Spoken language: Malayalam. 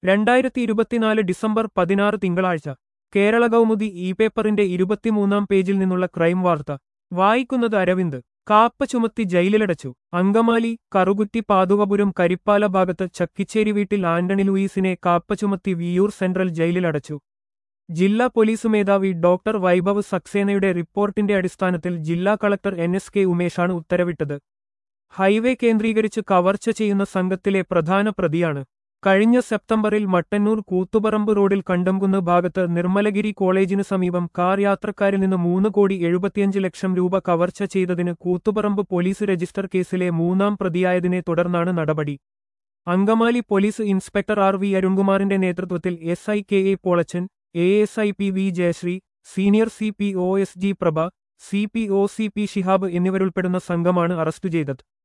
2024 ഡിസംബർ 16 തിങ്കളാഴ്ച കേരള കൗമുദി ഇ പേപ്പറിന്റെ 23-ാം പേജിൽ നിന്നുള്ള ക്രൈം വാർത്ത വായിക്കുന്നത് അരവിന്ദ്. കാപ്പ ചുമത്തി ജയിലിലടച്ചു. അങ്കമാലി കറുകുറ്റി പാതുകപുരം കരിപ്പാല ഭാഗത്ത് ചക്കിച്ചേരി വീട്ടിൽ ആന്റണി ലൂയിസിനെ കാപ്പ ചുമത്തി വിയ്യൂർ സെൻട്രൽ ജയിലിലടച്ചു. ജില്ലാ പോലീസ് മേധാവി ഡോക്ടർ വൈഭവ് സക്സേനയുടെ റിപ്പോർട്ടിന്റെ അടിസ്ഥാനത്തിൽ ജില്ലാ കളക്ടർ NSK ഉമേഷാണ് ഉത്തരവിട്ടത്. ഹൈവേ കേന്ദ്രീകരിച്ച് കവർച്ച ചെയ്യുന്ന സംഘത്തിലെ പ്രധാന പ്രതിയാണ്. കഴിഞ്ഞ സെപ്റ്റംബറിൽ മട്ടന്നൂർ കൂത്തുപറമ്പ് റോഡിൽ കണ്ടംകുന്ന് ഭാഗത്ത് നിർമ്മലഗിരി കോളേജിന് സമീപം കാർ യാത്രക്കാരിൽ നിന്ന് 3,75,00,000 രൂപ കവർച്ച ചെയ്തതിന് കൂത്തുപറമ്പ് പോലീസ് രജിസ്റ്റർ കേസിലെ 3-ാം പ്രതിയായതിനെ തുടർന്നാണ് നടപടി. അങ്കമാലി പോലീസ് ഇൻസ്പെക്ടർ RV അരുൺകുമാറിന്റെ നേതൃത്വത്തിൽ SI KA Polachan, ASI PV Jayasree, senior CP OSG Prabha, CP OCP Shihab എന്നിവരുൾപ്പെടുന്ന സംഘമാണ് അറസ്റ്റ് ചെയ്തത്.